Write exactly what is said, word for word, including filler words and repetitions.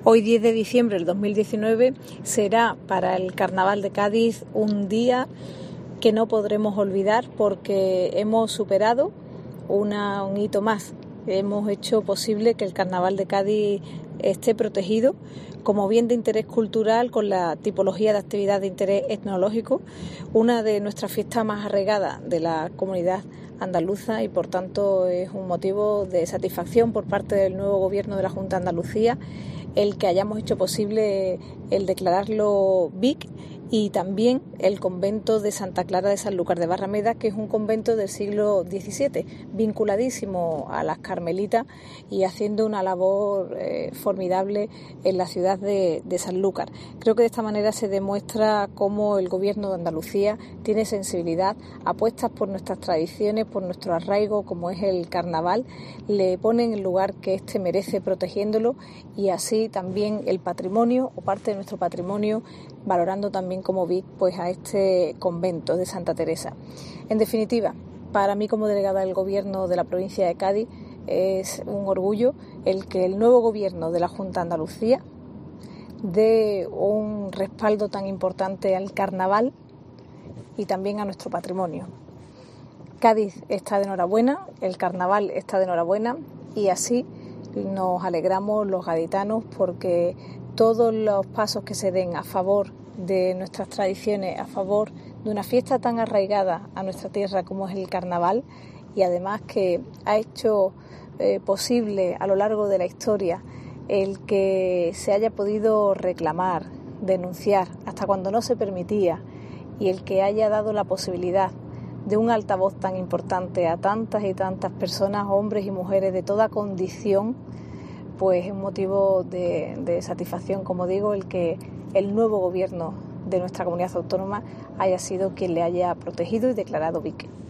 Hoy, diez de diciembre del dos mil diecinueve, será para el Carnaval de Cádiz un día que no podremos olvidar porque hemos superado una, un hito más. Hemos hecho posible que el Carnaval de Cádiz esté protegido como bien de interés cultural con la tipología de actividad de interés etnológico, una de nuestras fiestas más arraigadas de la comunidad andaluza, y por tanto es un motivo de satisfacción por parte del nuevo gobierno de la Junta de Andalucía el que hayamos hecho posible el declararlo B I C, y también el convento de Santa Clara de Sanlúcar de Barrameda, que es un convento del siglo diecisiete, vinculadísimo a las carmelitas y haciendo una labor eh, formidable en la ciudad de, de Sanlúcar. Creo que de esta manera se demuestra cómo el gobierno de Andalucía tiene sensibilidad, apuestas por nuestras tradiciones, por nuestro arraigo como es el carnaval, le pone en el lugar que éste merece protegiéndolo, y así también el patrimonio o parte de nuestro patrimonio, valorando también como B I C pues a este convento de Santa Teresa. En definitiva, para mí como delegada del Gobierno de la provincia de Cádiz es un orgullo el que el nuevo Gobierno de la Junta de Andalucía dé un respaldo tan importante al carnaval y también a nuestro patrimonio. Cádiz está de enhorabuena, el carnaval está de enhorabuena, y así nos alegramos los gaditanos porque todos los pasos que se den a favor de nuestras tradiciones, a favor de una fiesta tan arraigada a nuestra tierra como es el carnaval, y además que ha hecho eh, posible a lo largo de la historia el que se haya podido reclamar, denunciar hasta cuando no se permitía, y el que haya dado la posibilidad de un altavoz tan importante a tantas y tantas personas, hombres y mujeres de toda condición, pues es un motivo de, de satisfacción, como digo, el que el nuevo gobierno de nuestra comunidad autónoma haya sido quien le haya protegido y declarado B I C.